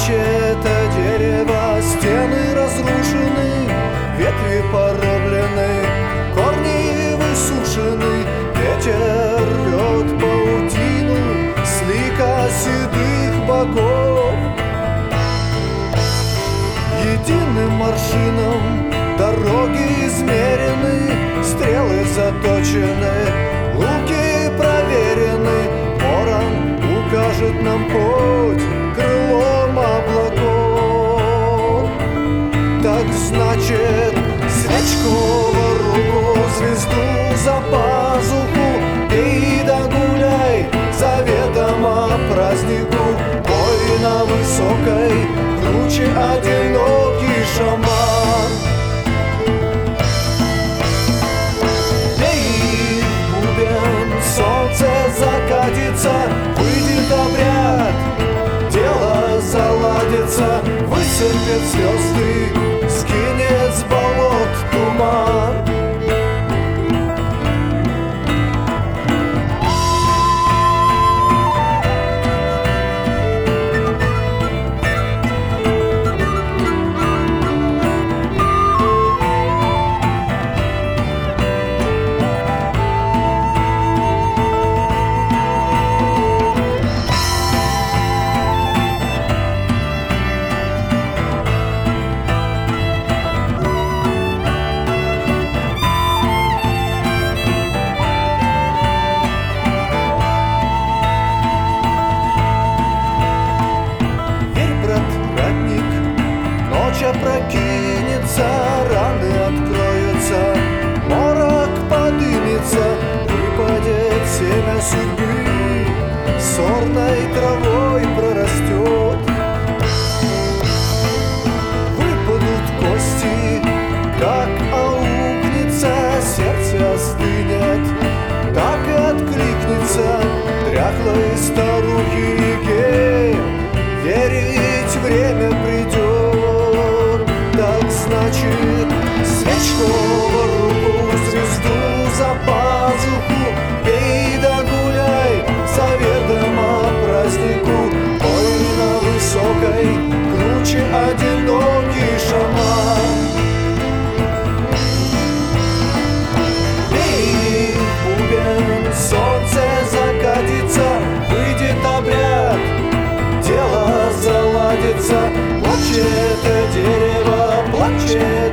Плачет дерево, стены разрушены, ветви порублены, корни высушены. Ветер рвет паутину с лика седых богов. Единым маршином дороги измерены, стрелы заточены, луки проверены. Ворон укажет нам путь крылом облаков. Так значит, свечку в руку, звезду за пазуху, и да гуляй заведомо празднику. Бой на высокой круче одинокий шаман. Бей в бубен, солнце закатится, выйдет обряд, дело заладится, высыпят звезды, скинет с болот туман. Опрокинется, раны откроются, морок подымется, выпадет семя судьбы, сорной травой прорастет. Выпадут кости, как аукнется, сердце остынет, так и откликнется дряхлой старухе. Верить время придет. Значит, свечку в руку, звезду за пазуху, пей да гуляй заведомо празднику. Ой, на высокой круче одинокий шаман. Бей в бубен, солнце закатится, выйдет обряд, дело заладится. Плачет дерево, плачет